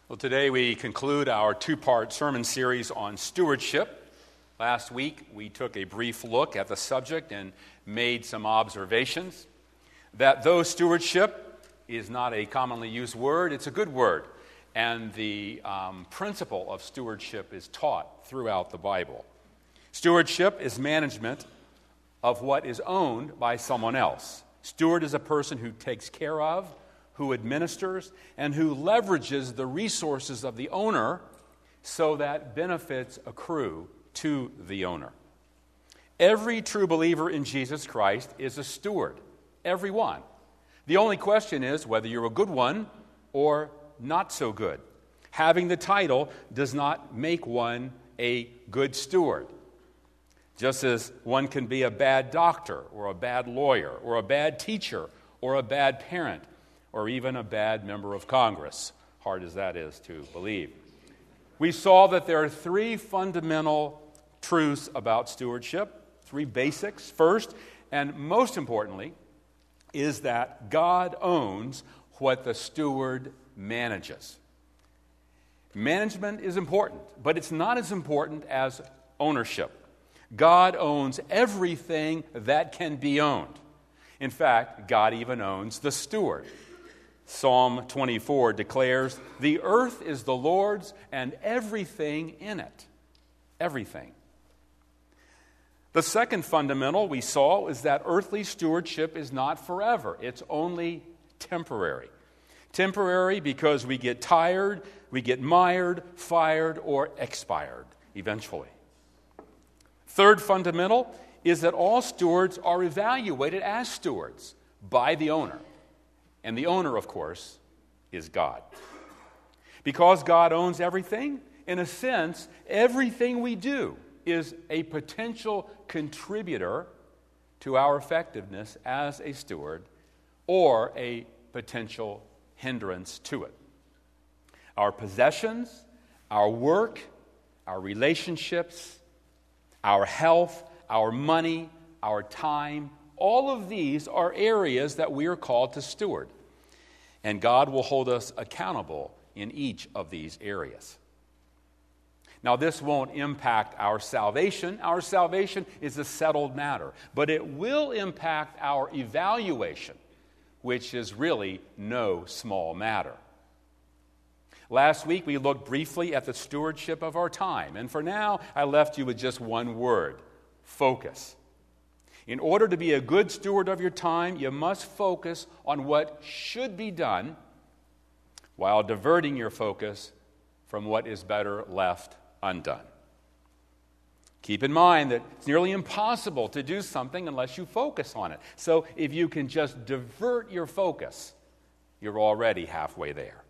Well, today we conclude our two-part sermon series on stewardship. Last week we took a brief look at the subject and made some observations. That though stewardship is not a commonly used word, it's a good word. And the principle of stewardship is taught throughout the Bible. Stewardship is management of what is owned by someone else. Steward is a person who takes care of, who administers, and who leverages the resources of the owner so that benefits accrue to the owner. Every true believer in Jesus Christ is a steward. Every one. The only question is whether you're a good one or not so good. Having the title does not make one a good steward. Just as one can be a bad doctor or a bad lawyer or a bad teacher or a bad parent or even a bad member of Congress, hard as that is to believe. We saw that there are three fundamental truths about stewardship, three basics. First, and most importantly, is that God owns what the steward manages. Management is important, but it's not as important as ownership. God owns everything that can be owned. In fact, God even owns the steward. Psalm 24 declares, "The earth is the Lord's and everything in it." Everything. The second fundamental we saw is that earthly stewardship is not forever. It's only temporary. Temporary because we get tired, we get mired, fired, or expired eventually. Third fundamental is that all stewards are evaluated as stewards by the owner. And the owner, of course, is God. Because God owns everything, in a sense, everything we do is a potential contributor to our effectiveness as a steward or a potential hindrance to it. Our possessions, our work, our relationships, our health, our money, our time, all of these are areas that we are called to steward. And God will hold us accountable in each of these areas. Now, this won't impact our salvation. Our salvation is a settled matter. But it will impact our evaluation, which is really no small matter. Last week, we looked briefly at the stewardship of our time. And for now, I left you with just one word: focus. In order to be a good steward of your time, you must focus on what should be done while diverting your focus from what is better left undone. Keep in mind that it's nearly impossible to do something unless you focus on it. So if you can just divert your focus, you're already halfway there.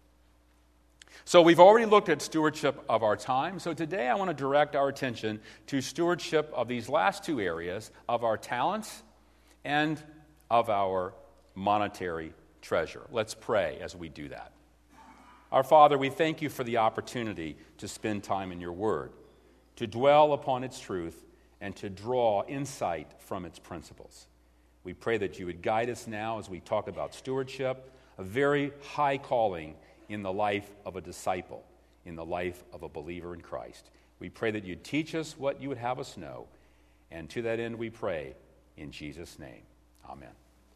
So we've already looked at stewardship of our time. So today I want to direct our attention to stewardship of these last two areas, of our talents and of our monetary treasure. Let's pray as we do that. Our Father, we thank you for the opportunity to spend time in your word, to dwell upon its truth, and to draw insight from its principles. We pray that you would guide us now as we talk about stewardship, a very high calling in the life of a disciple, in the life of a believer in Christ. We pray that you'd teach us what you would have us know, and to that end we pray in Jesus' name. Amen.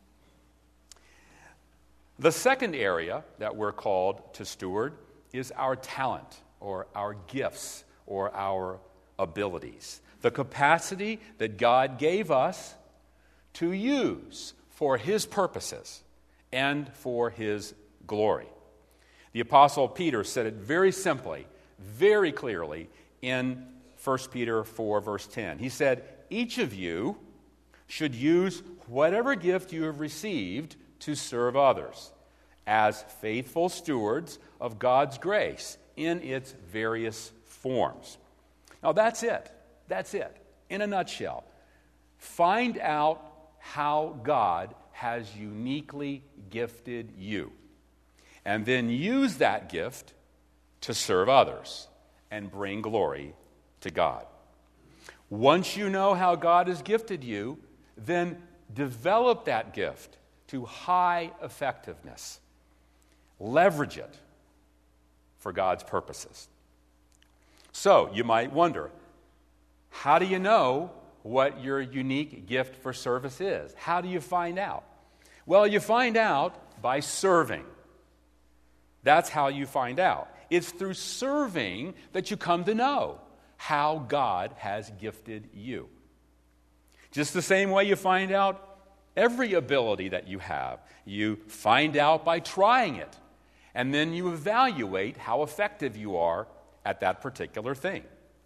The second area that we're called to steward is our talent, or our gifts, or our abilities. The capacity that God gave us to use for His purposes and for His glory. The Apostle Peter said it very simply, very clearly in 1 Peter 4, verse 10. He said, "Each of you should use whatever gift you have received to serve others as faithful stewards of God's grace in its various forms." Now that's it. That's it. In a nutshell, find out how God has uniquely gifted you. And then use that gift to serve others and bring glory to God. Once you know how God has gifted you, then develop that gift to high effectiveness. Leverage it for God's purposes. So, you might wonder, how do you know what your unique gift for service is? How do you find out? Well, you find out by serving. That's how you find out. It's through serving that you come to know how God has gifted you. Just the same way you find out every ability that you have. You find out by trying it, and then you evaluate how effective you are at that particular thing.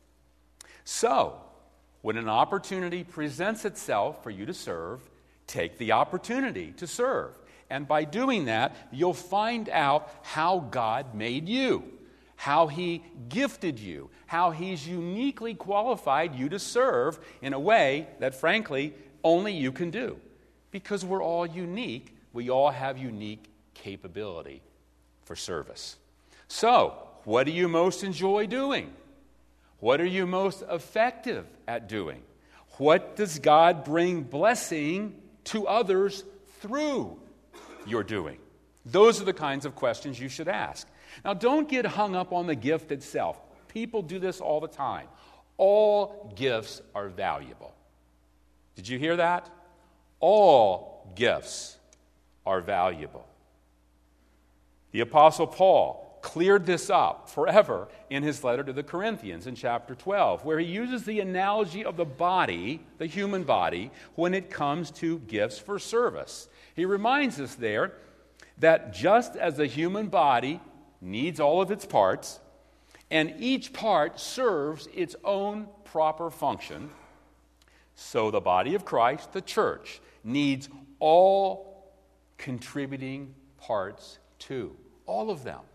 So, when an opportunity presents itself for you to serve, take the opportunity to serve. And by doing that, you'll find out how God made you, how He gifted you, how He's uniquely qualified you to serve in a way that, frankly, only you can do. Because we're all unique, we all have unique capability for service. So, what do you most enjoy doing? What are you most effective at doing? What does God bring blessing to others through your doing? Those are the kinds of questions you should ask. Now, don't get hung up on the gift itself. People do this all the time. All gifts are valuable. Did you hear that? All gifts are valuable. The Apostle Paul cleared this up forever in his letter to the Corinthians in chapter 12, where he uses the analogy of the body, the human body, when it comes to gifts for service. He reminds us there that just as the human body needs all of its parts, and each part serves its own proper function, so the body of Christ, the church, needs all contributing parts too. All of them.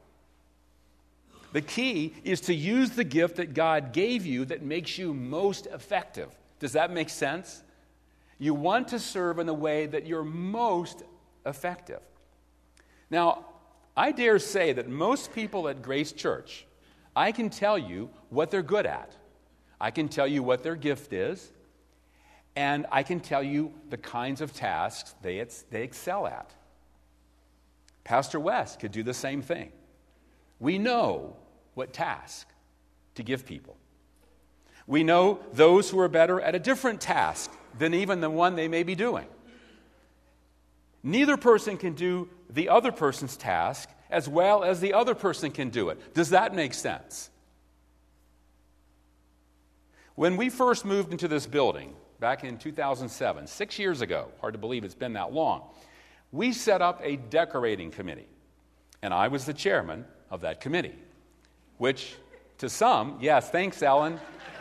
The key is to use the gift that God gave you that makes you most effective. Does that make sense? You want to serve in the way that you're most effective. Now, I dare say that most people at Grace Church, I can tell you what they're good at. I can tell you what their gift is, and I can tell you the kinds of tasks they excel at. Pastor West could do the same thing. We know what task to give people. We know those who are better at a different task than even the one they may be doing. Neither person can do the other person's task as well as the other person can do it. Does that make sense? When we first moved into this building back in 2007, 6 years ago, hard to believe it's been that long, we set up a decorating committee, and I was the chairman of that committee, which to some, yes, thanks, Ellen.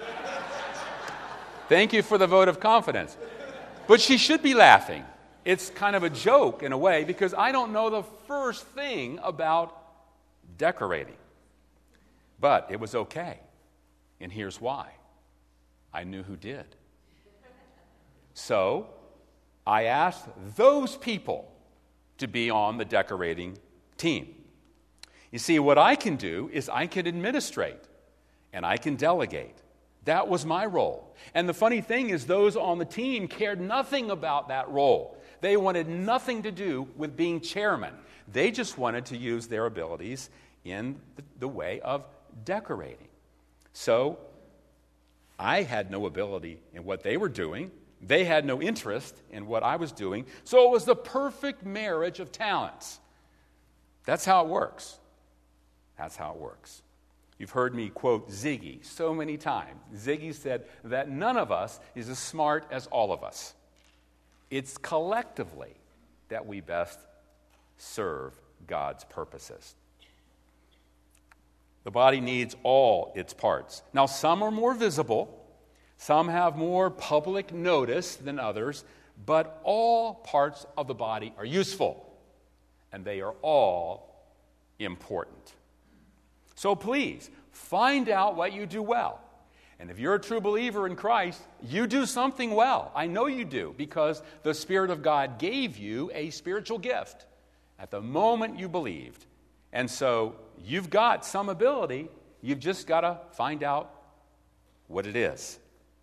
Thank you for the vote of confidence. But she should be laughing. It's kind of a joke in a way because I don't know the first thing about decorating. But it was okay. And here's why. I knew who did. So I asked those people to be on the decorating team. You see, what I can do is I can administrate and I can delegate. That was my role. And the funny thing is those on the team cared nothing about that role. They wanted nothing to do with being chairman. They just wanted to use their abilities in the way of decorating. So I had no ability in what they were doing. They had no interest in what I was doing. So it was the perfect marriage of talents. That's how it works. That's how it works. You've heard me quote Ziggy so many times. Ziggy said that none of us is as smart as all of us. It's collectively that we best serve God's purposes. The body needs all its parts. Now, some are more visible, some have more public notice than others, but all parts of the body are useful, and they are all important. So please, find out what you do well. And if you're a true believer in Christ, you do something well. I know you do, because the Spirit of God gave you a spiritual gift at the moment you believed. And so you've got some ability. You've just got to find out what it is.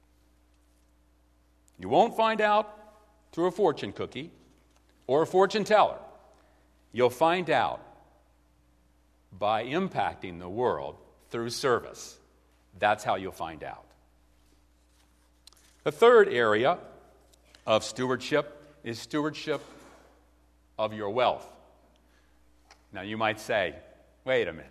You won't find out through a fortune cookie or a fortune teller. You'll find out by impacting the world through service. That's how you'll find out. The third area of stewardship is stewardship of your wealth. Now you might say, wait a minute.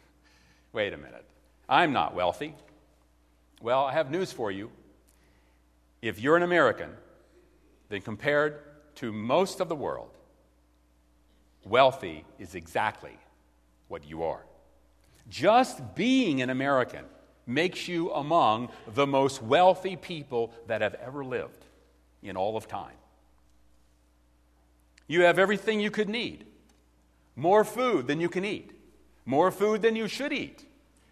I'm not wealthy. Well, I have news for you. If you're an American, then compared to most of the world, wealthy is exactly what you are. Just being an American makes you among the most wealthy people that have ever lived in all of time. You have everything you could need. More food than you can eat. More food than you should eat.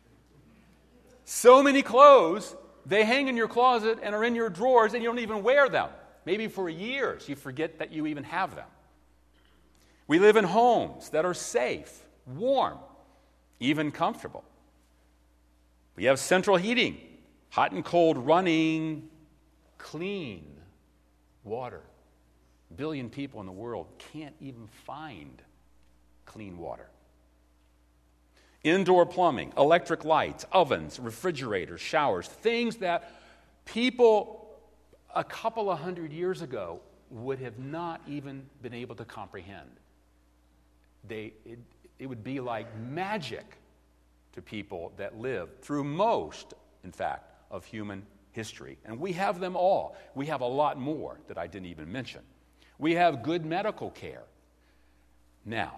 So many clothes, they hang in your closet and are in your drawers and you don't even wear them. Maybe for years you forget that you even have them. We live in homes that are safe, warm, even comfortable. We have central heating, hot and cold running, clean water. 1 billion people in the world can't even find clean water. Indoor plumbing, electric lights, ovens, refrigerators, showers, things that people a couple of hundred years ago would have not even been able to comprehend. It would be like magic to people that lived through most, in fact, of human history. And we have them all. We have a lot more that I didn't even mention. We have good medical care. Now,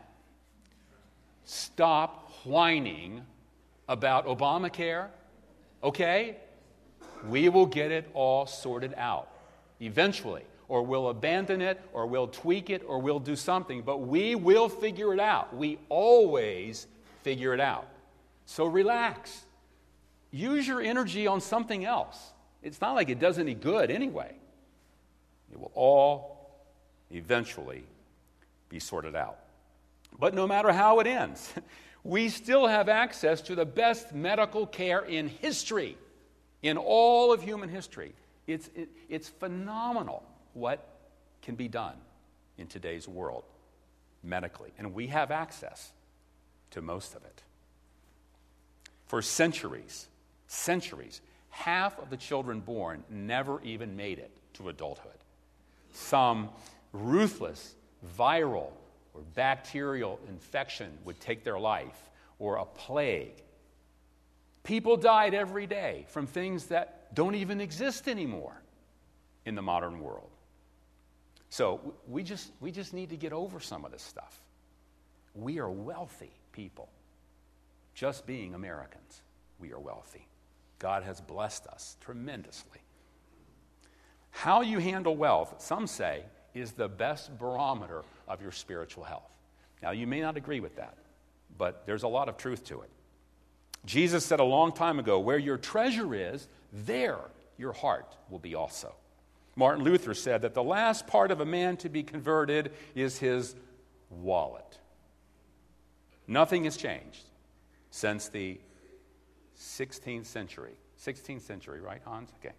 stop whining about Obamacare, okay? We will get it all sorted out eventually. Or we'll abandon it, or we'll tweak it, or we'll do something. But we will figure it out. We always figure it out. So relax. Use your energy on something else. It's not like it does any good anyway. It will all eventually be sorted out. But no matter how it ends, we still have access to the best medical care in history, in all of human history. It's phenomenal what can be done in today's world medically. And we have access to most of it. For centuries, half of the children born never even made it to adulthood. Some ruthless viral or bacterial infection would take their life, or a plague. People died every day from things that don't even exist anymore in the modern world. So we just need to get over some of this stuff. We are wealthy people. Just being Americans, we are wealthy. God has blessed us tremendously. How you handle wealth, some say, is the best barometer of your spiritual health. Now, you may not agree with that, but there's a lot of truth to it. Jesus said a long time ago, where your treasure is, there your heart will be also. Martin Luther said that the last part of a man to be converted is his wallet. Nothing has changed since the 16th century. 16th century, right, Hans? Okay.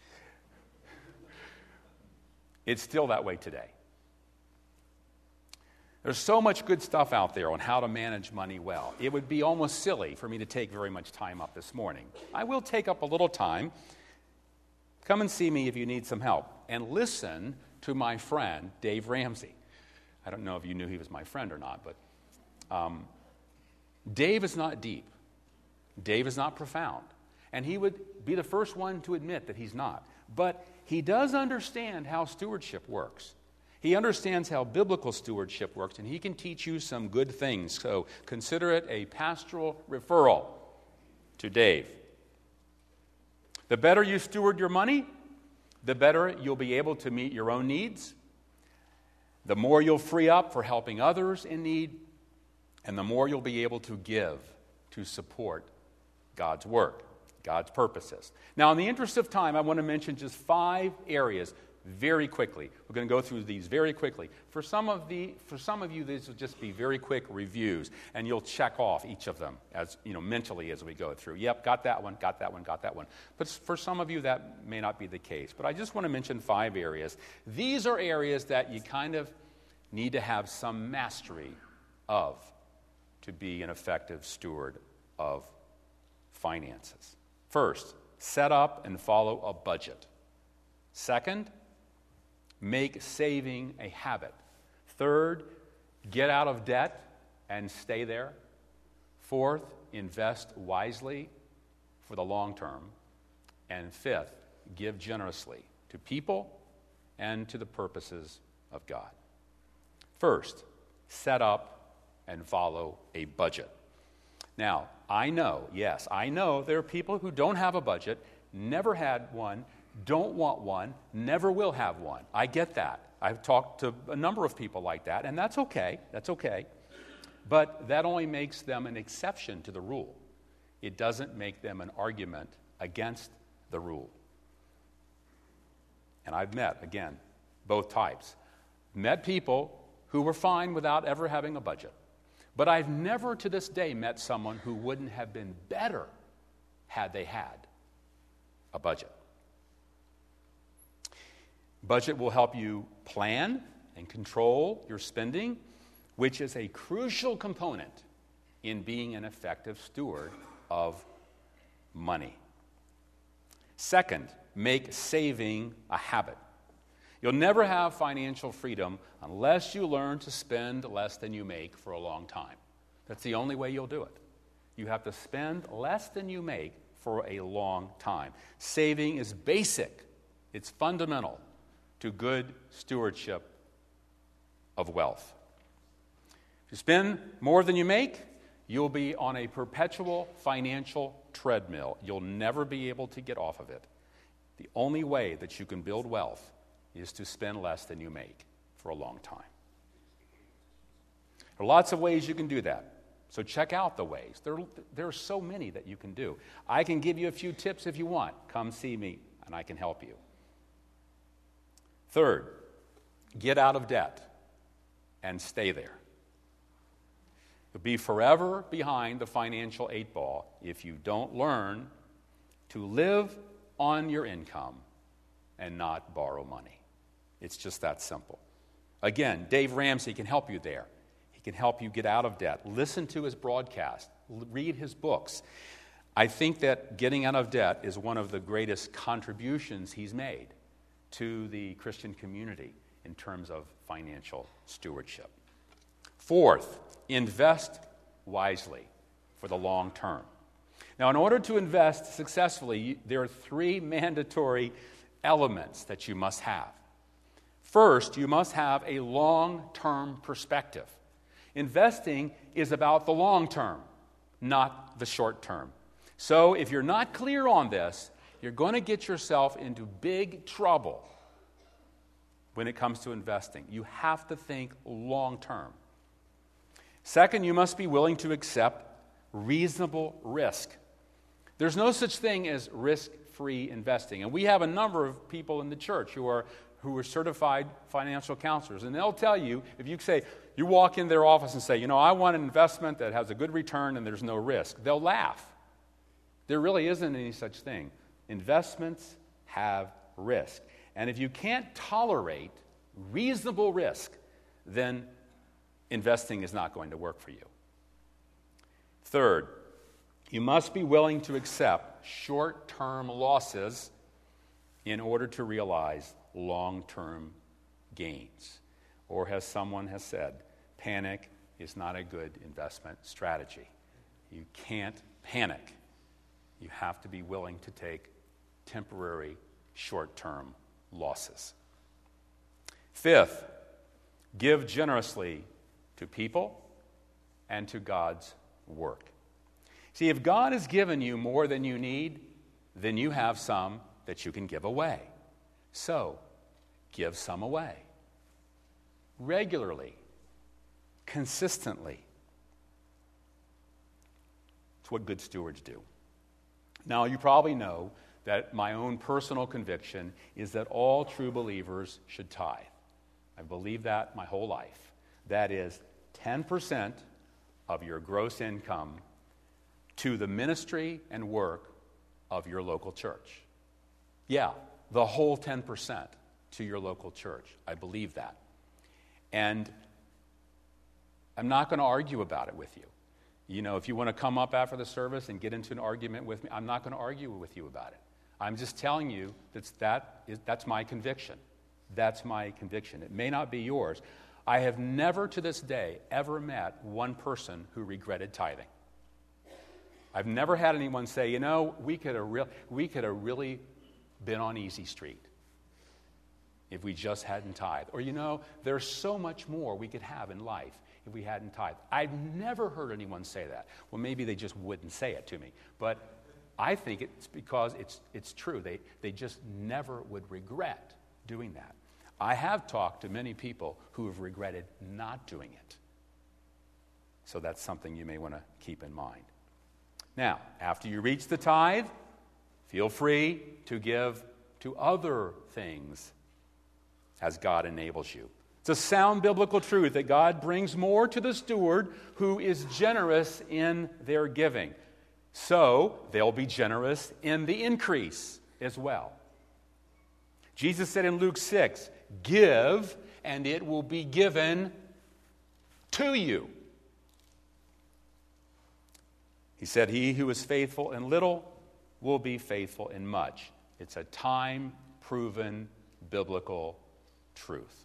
It's still that way today. There's so much good stuff out there on how to manage money well. It would be almost silly for me to take very much time up this morning. I will take up a little time. Come and see me if you need some help. And listen to my friend, Dave Ramsey. I don't know if you knew he was my friend or not, but Dave is not deep. Dave is not profound. And he would be the first one to admit that he's not. But he does understand how stewardship works. He understands how biblical stewardship works, and he can teach you some good things. So consider it a pastoral referral to Dave. The better you steward your money, the better you'll be able to meet your own needs, the more you'll free up for helping others in need, and the more you'll be able to give to support God's work, God's purposes. Now, in the interest of time, I want to mention just 5 areas very quickly. We're going to go through these very quickly. For some of you, these will just be very quick reviews, and you'll check off each of them as mentally as we go through. Yep, got that one, got that one, got that one. But for some of you, that may not be the case. But I just want to mention 5 areas. These are areas that you kind of need to have some mastery of. to be an effective steward of finances. First, set up and follow a budget. Second, make saving a habit. Third, get out of debt and stay there. Fourth, invest wisely for the long term. And fifth, give generously to people and to the purposes of God. First, set up and follow a budget. Now, I know there are people who don't have a budget, never had one, don't want one, never will have one. I get that. I've talked to a number of people like that, and that's okay. That's okay. But that only makes them an exception to the rule. It doesn't make them an argument against the rule. And I've met, again, both types. Met people who were fine without ever having a budget. But I've never to this day met someone who wouldn't have been better had they had a budget. Budget will help you plan and control your spending, which is a crucial component in being an effective steward of money. Second, make saving a habit. You'll never have financial freedom unless you learn to spend less than you make for a long time. That's the only way you'll do it. You have to spend less than you make for a long time. Saving is basic. It's fundamental to good stewardship of wealth. If you spend more than you make, you'll be on a perpetual financial treadmill. You'll never be able to get off of it. The only way that you can build wealth is to spend less than you make for a long time. There are lots of ways you can do that. So check out the ways. There are so many that you can do. I can give you a few tips if you want. Come see me, and I can help you. Third, get out of debt and stay there. You'll be forever behind the financial 8-ball if you don't learn to live on your income and not borrow money. It's just that simple. Again, Dave Ramsey can help you there. He can help you get out of debt. Listen to his broadcast. Read his books. I think that getting out of debt is one of the greatest contributions he's made to the Christian community in terms of financial stewardship. Fourth, invest wisely for the long term. Now, in order to invest successfully, there are 3 mandatory elements that you must have. First, you must have a long-term perspective. Investing is about the long term, not the short term. So if you're not clear on this, you're going to get yourself into big trouble when it comes to investing. You have to think long term. Second, you must be willing to accept reasonable risk. There's no such thing as risk-free investing. And we have a number of people in the church who are certified financial counselors. And they'll tell you, if you say, you walk in their office and say, I want an investment that has a good return and there's no risk, they'll laugh. There really isn't any such thing. Investments have risk. And if you can't tolerate reasonable risk, then investing is not going to work for you. Third, you must be willing to accept short-term losses in order to realize long-term gains. Or as someone has said, panic is not a good investment strategy. You can't panic. You have to be willing to take temporary, short-term losses. Fifth, give generously to people and to God's work. See, if God has given you more than you need, then you have some that you can give away. So, give some away. Regularly. Consistently. It's what good stewards do. Now, you probably know that my own personal conviction is that all true believers should tithe. I believe that my whole life. That is 10% of your gross income to the ministry and work of your local church. Yeah, the whole 10% to your local church. I believe that. And I'm not going to argue about it with you. If you want to come up after the service and get into an argument with me, I'm not going to argue with you about it. I'm just telling you that's my conviction. That's my conviction. It may not be yours. I have never to this day ever met one person who regretted tithing. I've never had anyone say, we could have really been on easy street if we just hadn't tithed. Or, there's so much more we could have in life if we hadn't tithed. I've never heard anyone say that. Well, maybe they just wouldn't say it to me. But I think it's because it's true. They just never would regret doing that. I have talked to many people who have regretted not doing it. So that's something you may want to keep in mind. Now, after you reach the tithe, feel free to give to other things as God enables you. It's a sound biblical truth that God brings more to the steward who is generous in their giving. So they'll be generous in the increase as well. Jesus said in Luke 6, "Give, and it will be given to you." He said, "He who is faithful in little will be faithful in much." It's a time-proven biblical truth.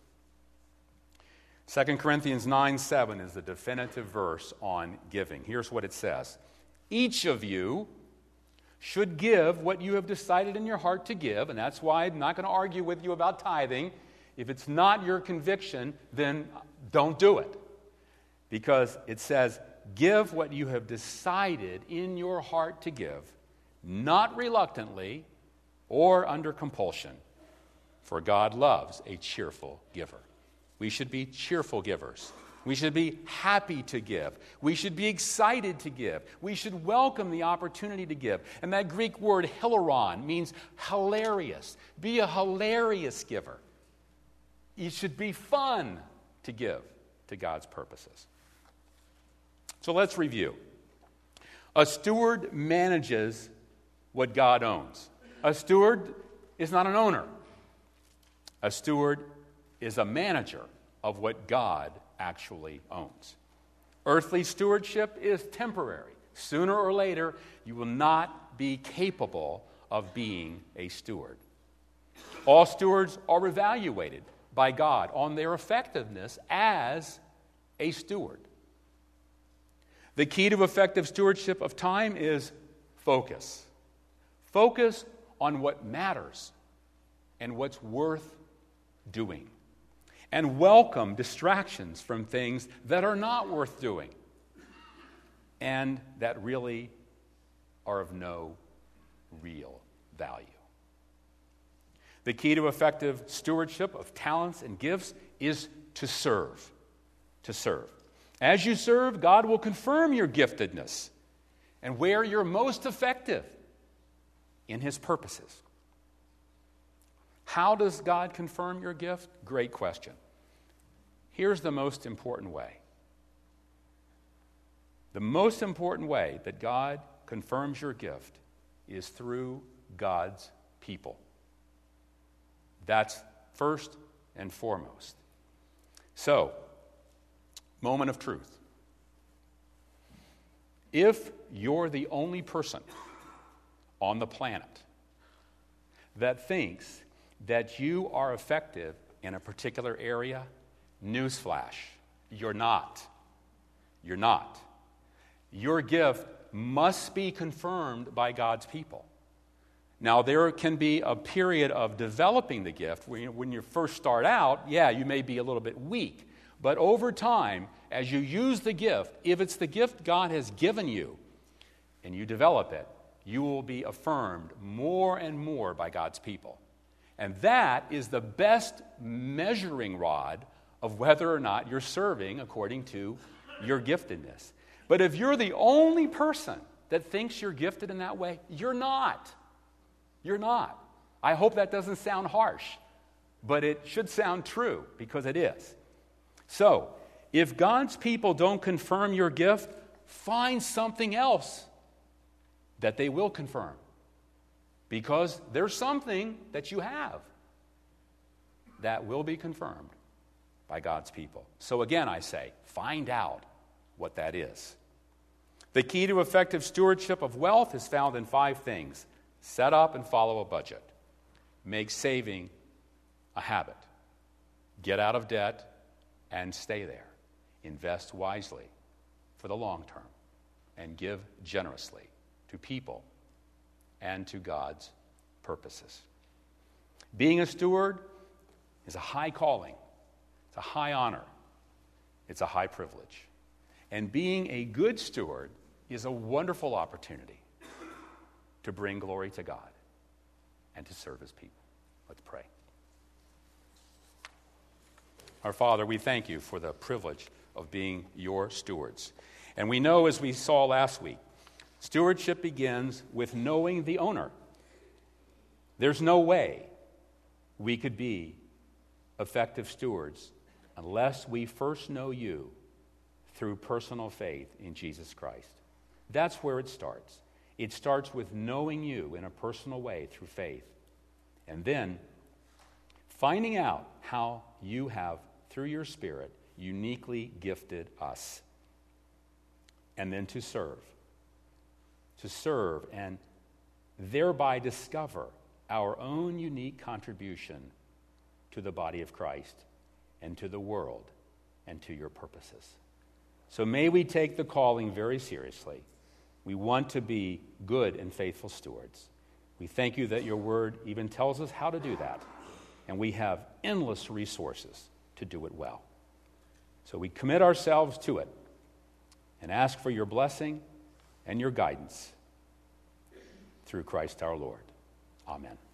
2 Corinthians 9:7 is the definitive verse on giving. Here's what it says. "Each of you should give what you have decided in your heart to give," and that's why I'm not going to argue with you about tithing. If it's not your conviction, then don't do it. Because it says, "Give what you have decided in your heart to give, not reluctantly or under compulsion, for God loves a cheerful giver." We should be cheerful givers. We should be happy to give. We should be excited to give. We should welcome the opportunity to give. And that Greek word hilaron means hilarious. Be a hilarious giver. It should be fun to give to God's purposes. So let's review. A steward manages what God owns. A steward is not an owner. A steward is a manager of what God actually owns. Earthly stewardship is temporary. Sooner or later, you will not be capable of being a steward. All stewards are evaluated by God on their effectiveness as a steward. The key to effective stewardship of time is focus. Focus on what matters and what's worth doing. And welcome distractions from things that are not worth doing and that really are of no real value. The key to effective stewardship of talents and gifts is to serve. To serve. As you serve, God will confirm your giftedness and where you're most effective in His purposes. How does God confirm your gift? Great question. Here's the most important way. The most important way that God confirms your gift is through God's people. That's first and foremost. So, moment of truth. If you're the only person on the planet that thinks that you are effective in a particular area, newsflash, you're not. You're not. Your gift must be confirmed by God's people. Now, there can be a period of developing the gift. When you first start out, you may be a little bit weak. But over time, as you use the gift, if it's the gift God has given you and you develop it, you will be affirmed more and more by God's people. And that is the best measuring rod of whether or not you're serving according to your giftedness. But if you're the only person that thinks you're gifted in that way, you're not. You're not. I hope that doesn't sound harsh, but it should sound true because it is. So, if God's people don't confirm your gift, find something else that they will confirm. Because there's something that you have that will be confirmed by God's people. So again, I say, find out what that is. The key to effective stewardship of wealth is found in 5 things. Set up and follow a budget. Make saving a habit. Get out of debt and stay there. Invest wisely for the long term. And give generously to people and to God's purposes. Being a steward is a high calling. It's a high honor. It's a high privilege. And being a good steward is a wonderful opportunity to bring glory to God and to serve His people. Let's pray. Our Father, we thank you for the privilege of being your stewards. And we know, as we saw last week, stewardship begins with knowing the owner. There's no way we could be effective stewards unless we first know you through personal faith in Jesus Christ. That's where it starts. It starts with knowing you in a personal way through faith. And then finding out how you have, through your Spirit, uniquely gifted us. And then to serve and thereby discover our own unique contribution to the body of Christ and to the world and to your purposes. So may we take the calling very seriously. We want to be good and faithful stewards. We thank you that your word even tells us how to do that, and we have endless resources to do it well. So we commit ourselves to it and ask for your blessing and your guidance through Christ our Lord. Amen.